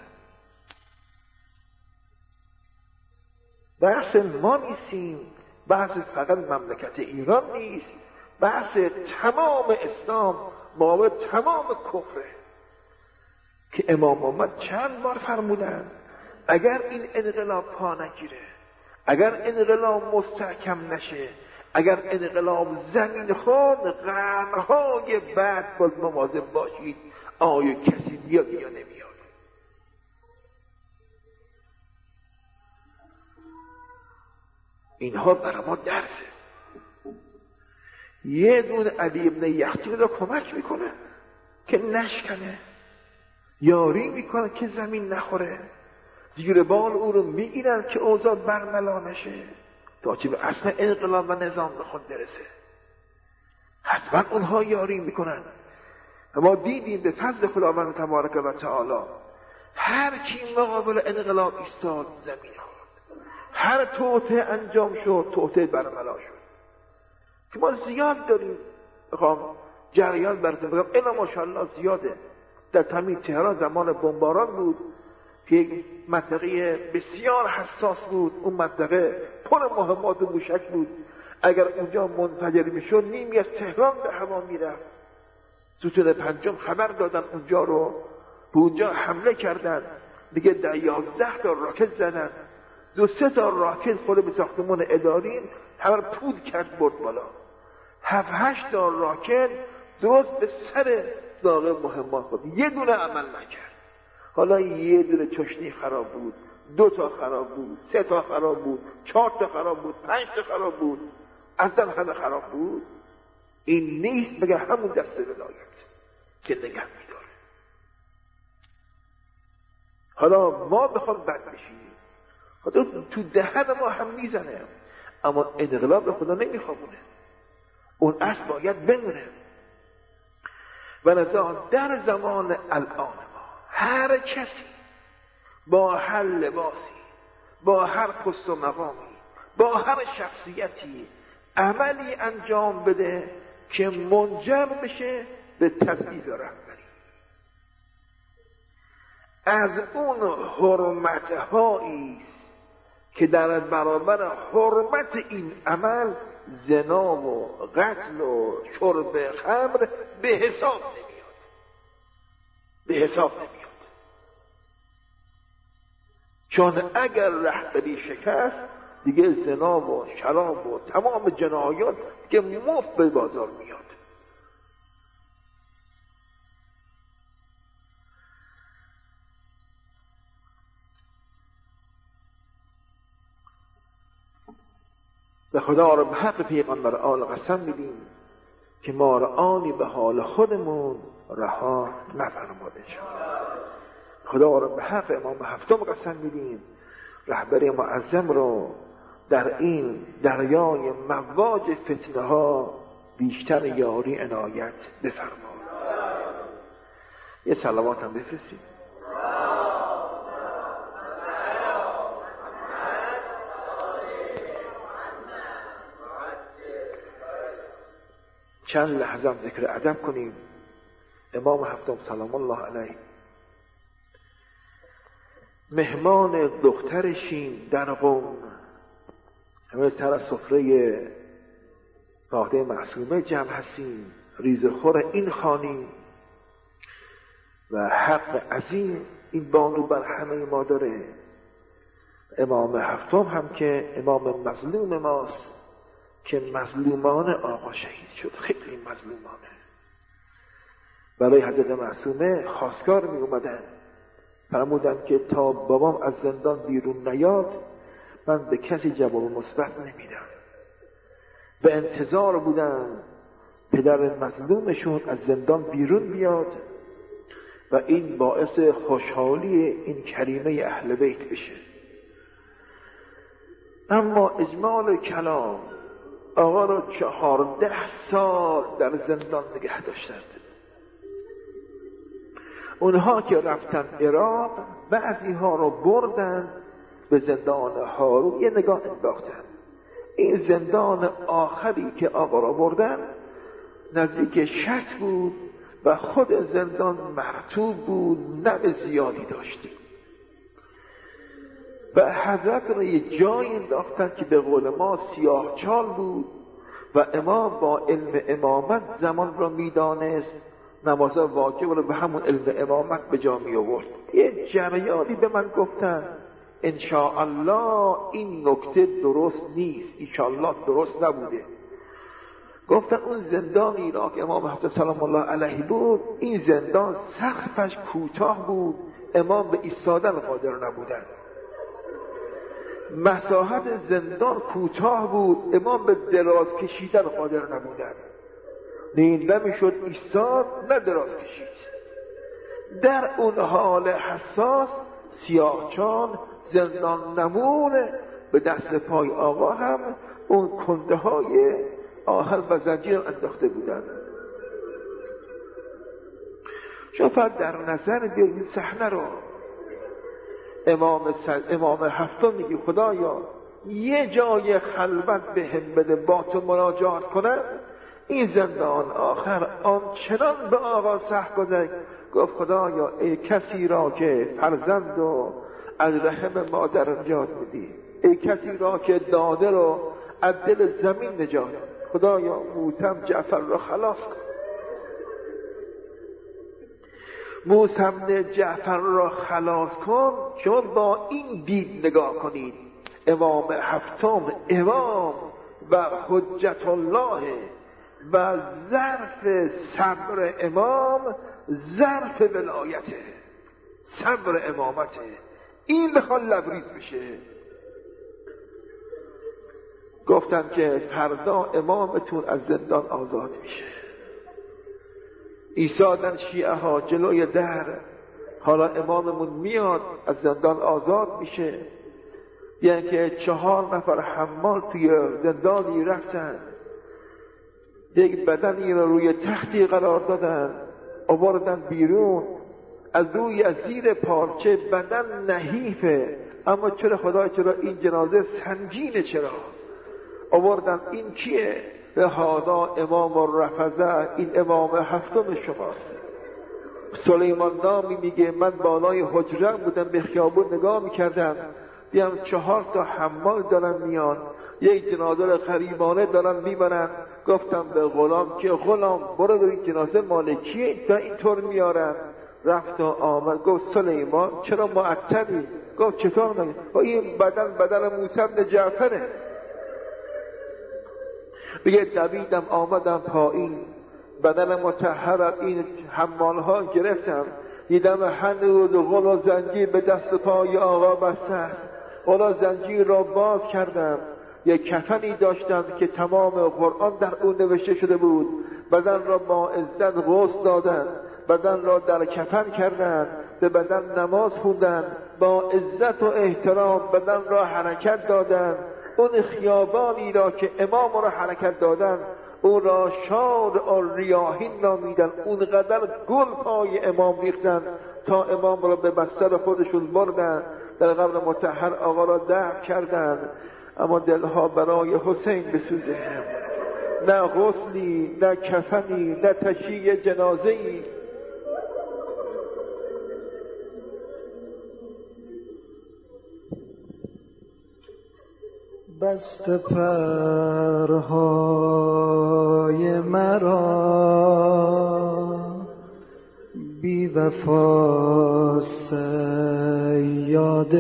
بحث ما نیستیم، بحث فقط مملکت ایران نیست، بحث تمام اسلام مقابل تمام کفره که امام محمد چند بار فرمودن اگر این انقلاب پا نگیره، اگر انقلاب مستحکم نشه، اگر انقلاب زمین خورد، قرنهای بعد باز مواظب باشید آیا کسی میاد یا نمیاد. اینها برای ما درسه. یه دون علی ابن یختی را کمک میکنه که نشکنه، یاری میکنه که زمین نخوره، زیر بال او رو میگیرن که اوضاع برملا نشه تا چه به اصل انقلاب و نظام به خود برسه. حتما اونها یاری میکنن. ما دیدیم به فضل خداوند تبارک و تعالی هر کی مقابل انقلاب ایستاد زمین خورد، هر توطئه انجام شد توطئه برملا شد که ما زیاد داریم. بخوام جریان براتون بگم، اینا ماشاءالله زیاده. در تمام تهران زمان بمباران بود که یک منطقه بسیار حساس بود، اون منطقه پر مهمات و موشک بود، اگر اونجا منفجر میشد نیمی از تهران به هوا میرفت. ستون پنجم خبر دادن اونجا رو، به اونجا حمله کردن، دیگه در 11 تا راکت زدن، 2-3 تا راکت خورده به ساختمان اداری، همه پود کرد برد بالا. 7-8 تا راکت درست به سر داغ مهمات خود، یه دونه عمل نکرد. حالا یه دونه چشنی خراب بود، 2 تا خراب بود، 3 تا خراب بود، 4 تا خراب بود، 5 تا خراب بود، اصلا همه خراب بود. این نیست بگه همون دست ولایت که نگه میداره. حالا ما بخوام بد بشیم، خدا تو دهن ما هم میزنه، اما انقلاب به خدا نمیخوابونه، اون اصل باید بمونه. و لذا در زمان الان ما هر کسی با هر لباسی، با هر پست و مقامی، با هر شخصیتی عملی انجام بده که منجر بشه به تبعیض رهبری، از اون حرمت‌هایی است که در برابر حرمت این عمل زنا و قتل و شرب خمر به حساب نمیاد، به حساب نمیاد. چون اگر رهبری شکست دیگه زنا و شراب و تمام جنایات که مفت به بازار میاد. و خدا را به حق پیغمبر آل قسم میدیم که ما را آنی به حال خودمون رها نفرماد انشاءالله. خدا را به حق امام هفتم قسم میدیم رهبری معظم رو در این دریای مواج فتنه ها بیشتر یاری عنایت بفرما. یه صلوات هم بفرستید. چند لحظه هم ذکر ادب کنیم. امام هفتم سلام الله علیه مهمان دخترشیم در قوم، همه سر از سفره فاطمه معصومه جمع هستیم، ریزخور این خانی و حق عظیم این بانو بر همه ما داره. امام هفتم هم که امام مظلوم ماست که مظلومان آقا شهید شد، خیلی مظلومانه. برای حضرت معصومه خواستگار می اومدن، فرمودن که تا بابام از زندان بیرون نیاد من به کسی جواب مثبت نمیدم. به انتظار بودن پدر مظلومشون از زندان بیرون بیاد و این باعث خوشحالی این کریمه اهل بیت بشه. اما اجمال کلام آقا رو 14 سال در زندان نگه داشتند. اونها که رفتن عراق بعضی ها رو بردن به زندان هارون، یه نگاه انداختن. این زندان آخری که آقا رو بردن نزدیک شط بود و خود زندان مرطوب بود، نم زیادی داشتی و حضرت رو یه جایی انداختن که به قول ما سیاه چال بود و امام با علم امامت زمان رو میدانست، نماز واجب رو به همون علم امامت به جا می آورد. یه جریانی به من گفتن انشاءالله این نکته درست نیست، انشاءالله درست نبوده. گفتن اون زندانی را که امام حضرت سلام الله علیه بود، این زندان سقفش کوتاه بود، امام به ایستادن قادر نبودن. مساحت زندان کوتاه بود، امام به دراز کشیدن قادر نبودن. نمیشد ایستاد نه دراز کشید. در اون حال حساس سیاهچال زندان نمون به دست پای آقا هم اون کنده های آهن و زنجیر انداخته بودن. شما در نظر بیارید این صحنه رو. امام هفتم میگه خدایا یه جای خلوت به هم بده با تو مناجات کنم. این زندان آخر آنچنان به آقا سخت گذشت، گفت خدایا ای کسی را که فرزند و از رحم مادر نجات میدی، ای کسی را که داده رو از دل زمین نجات، خدایا موسم جعفر را خلاص کن. موسم جعفر را خلاص کن. چون با این دید نگاه کنید، امام هفتم امام و حجت الله و ظرف صبر امام ظرف ولایته، صبر امامته. این بخواد لبریز بشه. گفتن که فردا امامتون از زندان آزاد میشه. ایستادن شیعه ها جلوی در، حالا اماممون میاد از زندان آزاد میشه. یعنی که 4 نفر حمال توی زندانی رفتن، یک بدنی رو روی تختی قرار دادن، آوردن بیرون. از روی از زیر پارچه بدن نحیفه، اما چرا خدا، چرا این جنازه سنگینه، چرا آوردن؟ این کیه؟ هذا امام الرفضه، این امام هفتم شماست. سلیمان نامی میگه من بالای حجره بودم، به خیابون نگاه میکردم، دیدم 4 تا حمال دارن میان، یک جنازه رو غریبانه دارن میبرن. گفتم به غلام که غلام برو ببین جنازه مال کیه تا اینطور میارن. رفت و آمد، گفت سلیمان چرا معطلی؟ گفت چطور نگه؟ این بدن موسی بن جعفره. بگه دویدم آمدم پایین، بدن مطهر این حمال ها گرفتم، دیدم هنوز غل و زنجیر به دست پای آقا بسته است. غل و زنجیر را باز کردم، یک کفنی داشتم که تمام قرآن در اون نوشته شده بود. بدن را با عزت غسل دادن، بدن را در کفن کردن، به بدن نماز خوندن، با عزت و احترام بدن را حرکت دادن. اون خیابانی را که امام را حرکت دادن اون را شارع ریاحین نامیدن. اونقدر گل پای امام ریختن تا امام را به بستر خودشون بردن، در قبر مطهر آقا را دفن کردن. اما دلها برای حسین بسوزه، نه غسلی، نه کفنی، نه تشییع جنازه‌ای. بسته پرهای مرا بی وفا صیاد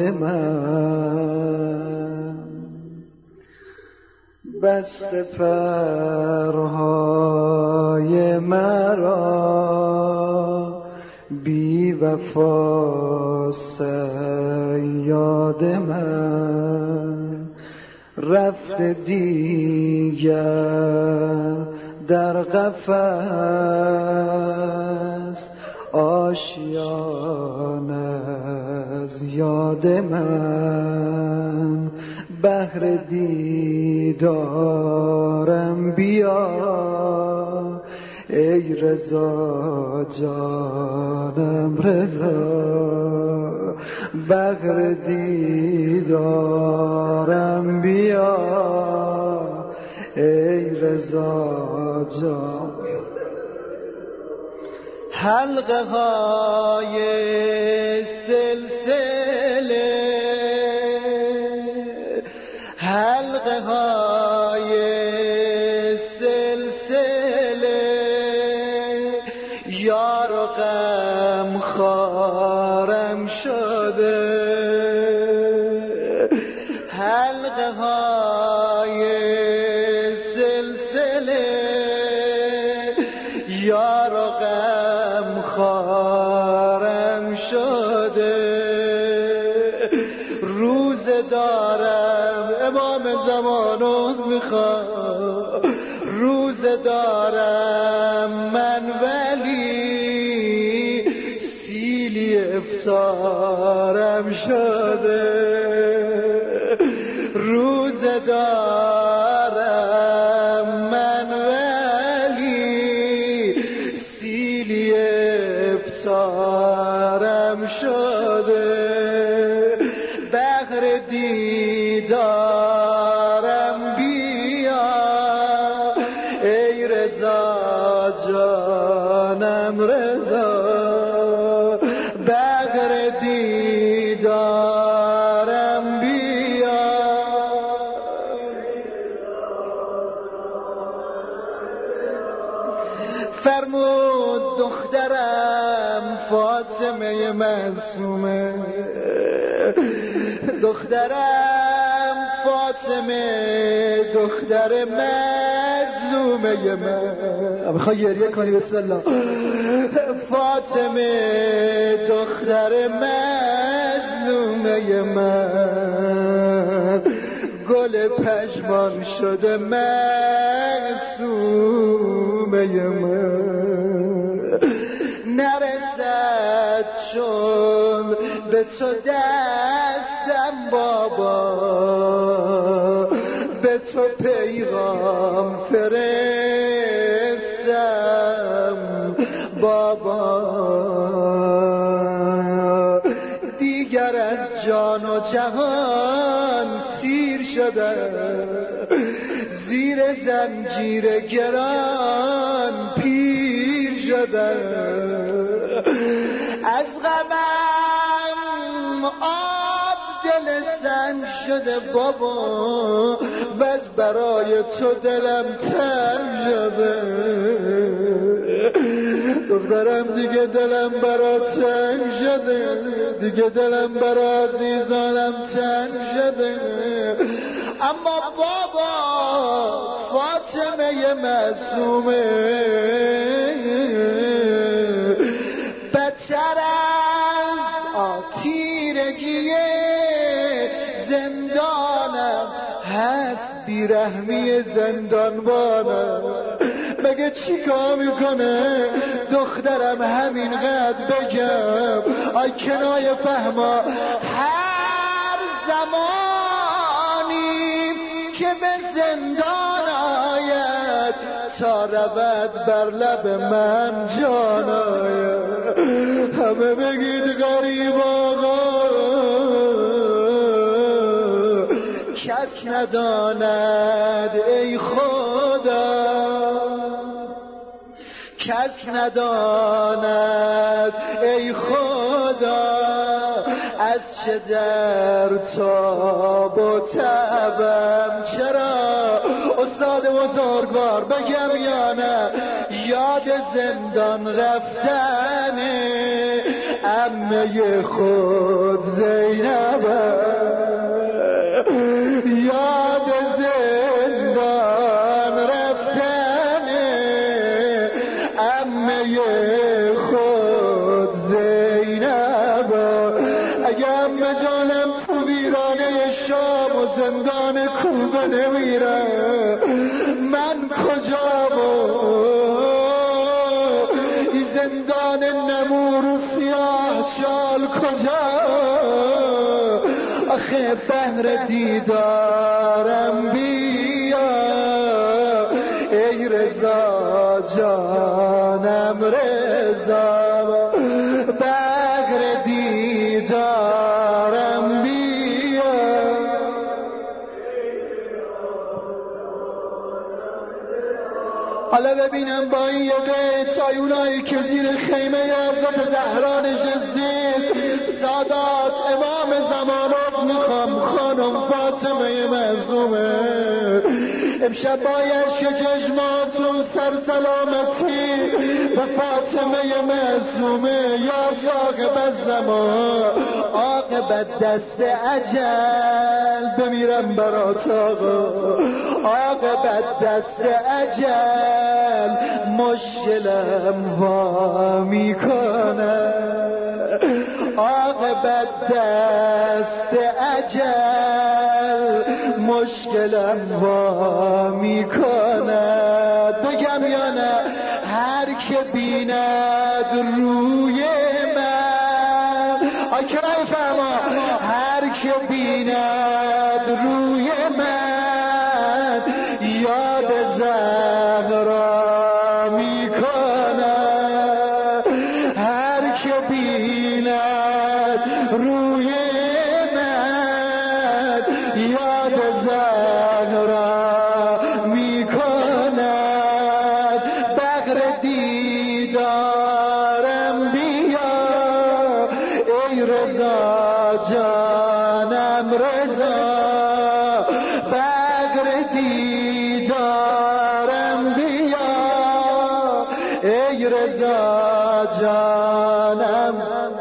من، بسته پرهای مرا بی وفا صیاد من، رفت دیگر در قفس آشیان از یاد من. بهر دیدارم بیا ای رضا جانم رضا، بهر دیدارم بیا ای رضا جان. حلقه های سلسله، حلقه های سلسله، یار و غم خوارم شده. حلقه های سلسله، یار و غم خوارم شده. روز دارم امام زمانو میخوام، روز دارم من ولی سیلی افطارم شده. روز دارم من ولی سیلی افطارم شده. بهر دیدار ای رضا جانم رضا بغیر دیدارم بیا فرمود دخترم فاطمه معصومه دخترم فاطمه دختر مظلومه من میخوای گریه کنی بسم الله فاطمه دختر مظلومه من گل پشمان شده معصومه من نرسد چون به تو دستم بابا به تو پیغام فرستم بابا دیگر از جان و جهان سیر شده زیر زنجیر گران پیر شده از غمم آب دل سنگ شده بابا بس برای تو دلم تنگ شده دخترم دیگه دلم برا تنگ شده دیگه دلم برا عزیزانم تنگ شده اما بابا فاطمه معصومه بدتر از تیرگی زندانم هست بیرحمی زندانبانم مگه چیکار میکنه دخترم همینقدر بگم آی کنایه فهما هر زمانی که به زندان آید تا رود بر لب من جان آید همه بگید غریب آقا کس نداند ای خدا کس نداند ای خدا از چه در تاب و تبم چرا استاد بزرگوار بگم یا نه یاد زندان رفتن عمه خود زینبم یاد زندان رفتن عمه خود زینبم اگه عمه جانم تو ویرانه شام و زندان کوبه نمیره من کجا این زندان نمور و سیاه چال کجا آخه بهر دیدارم بیا ای رضا جانم رضا بهر دیدارم بیا حالا ببینم با این یه بیت آیونایی که زیر خیمه حضرت زهرا نشستید سادات امام زمانات میخوام خانم فاطمه معصومه امشب بایش که چشماتون سر سلامتی به فاطمه معصومه یا صاحب الزمان عاقبت دست اجل بمیرم برات آقا عاقبت دست اجل مشکلم وا میکنه عاقبت دست اجل مشکلم وا میکند بگم یا نه هر که بیند روی من آکرای فرما هر که بیند روی من یاد زهرا میکند هر که بیند روی من یاد زهرا میکند بغر دیدارم بیا ای رضا جانم رضا بغر دیدارم بیا ای رضا جانم.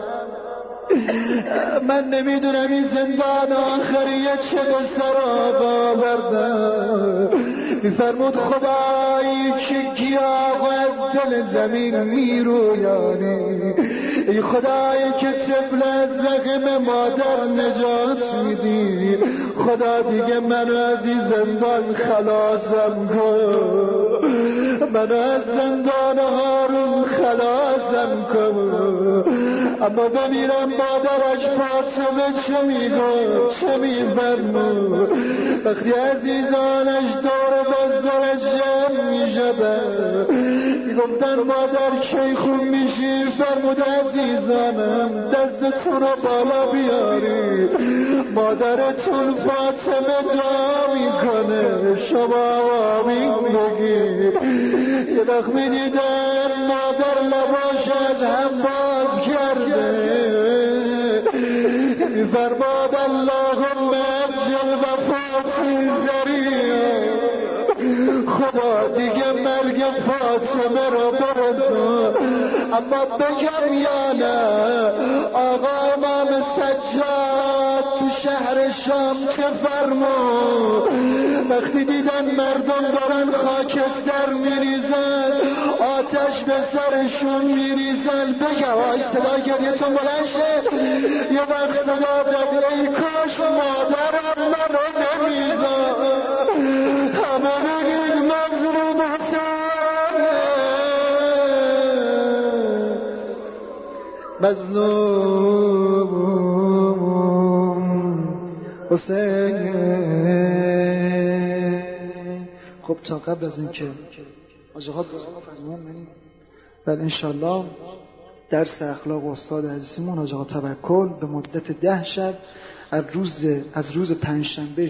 من نمیدونم این زندان آخریه چه به سر آوردم. میفرمود خدایی که گیاه از دل زمین میرویانی، ای خدایی که طفل از رحم مادر نجات میدی، خدا دیگه منو از این زندان خلاصم کن، منو از زندان هارون خلاصم کن. اما بمیرم مادرش فاطمه چه میگو چه میفرمو وقتی عزیزانش دور بزدارش جمع میشدن میگفتن مادر کی خوب میشی؟ فرمود عزیزانم دستتون رو بالا بیاری، مادرتون فاطمه دعا میکنه شما آمین بگی. یه وقت میدیدن مادر لباش از هم باز کرده فرماد اللهم اجل وفات ذریعه، خدا دیگه مرگ فاطمه رو برسون. اما بگم یا نه آقا امام سجاد تو شهر شام چه فرمود وقتی دیدن مردم دارن خاکستر میریزن آتش به سرشون میریزن؟ بگم آی صدا گریتون بلند شه. یه وقت صدا داد ای کاش مادرم منو نمیزن. همه بگید مظلوم حسین مظلوم حسین. خب تا قبل از اینکه آجا ها دعا فرمون بعد انشالله درس اخلاق استاد عزیزمون آجا توکل به مدت 10 شب از روز پنجشنبه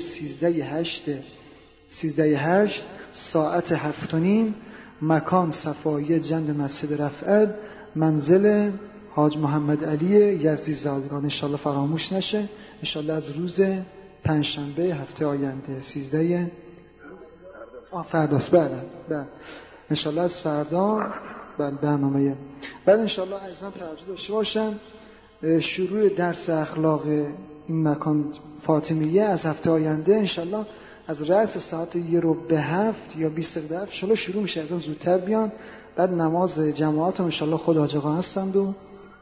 13/8 ساعت 7:30 مکان صفایی جنب مسجد رفعت منزل حاج محمد علی یزدی زادگان. انشالله فراموش نشه. انشالله از روز پنجشنبه هفته آینده 13 فرداست. بله انشالله از فردا برنامه بعد انشالله عزیزان توجه داشته باشن شروع درس اخلاق این مکان فاطمیه از هفته آینده انشالله از رأس ساعت 6:50 یا 20 دقیقه انشالله شروع میشه. از اون زودتر بیان. بعد نماز جماعت هم انشالله خود حاج آقا هستند و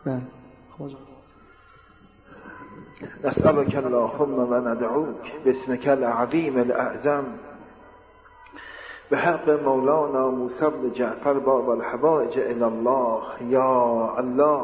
نسألك اللهم و ندعوك باسمك العظیم الاعظم بحق مولانا موسی بن جعفر باب الحوائج الی الله یا الله.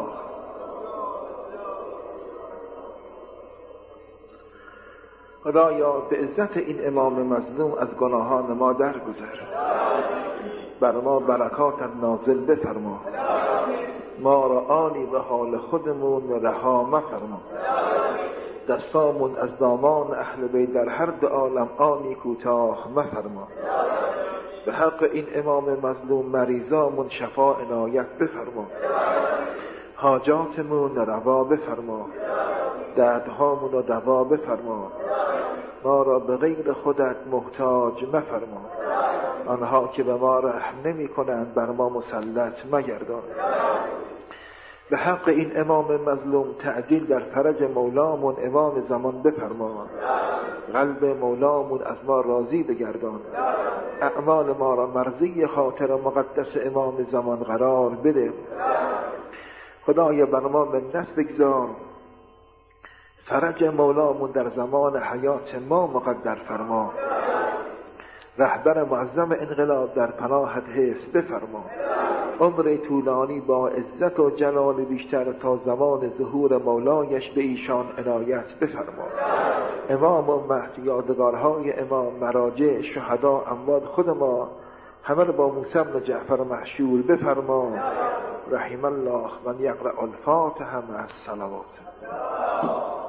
خدایا به عزت این امام مظلوم از گناهان ما درگذر، بر ما برکاتت نازل بفرما، ما را آنی به حال خودمون رها مفرما، دستامون از دامان اهل بیت در هر دو عالم آنی کوتاه مفرما. به حق این امام مظلوم مریضامون شفا عنایت بفرما، حاجاتمون روا بفرما، دردهامون رو دوا بفرما، ما را به غیر خودت محتاج مفرما، آنها که به ما رحم نمی کنند بر ما مسلط مگردان. به حق این امام مظلوم تعدیل در فرج مولامون امام زمان بفرما، قلب مولامون از ما راضی بگردان، اعمال ما را مرضی خاطر مقدس امام زمان قرار بده. خدایا بر ما منت بگذار، فرج مولامون در زمان حیات ما مقدر فرما، رهبر معظم انقلاب در پناهت حفظ بفرما، عمر طولانی با عزت و جلال بیشتر تا زمان ظهور مولایش به ایشان عنایت بفرما. امام و مهد یادگارهای امام مراجع شهدا اموات خود ما همه رو با موسی بن جعفر محشور بفرما. رحم الله من یقرأ الفاتحه مع الصلوات.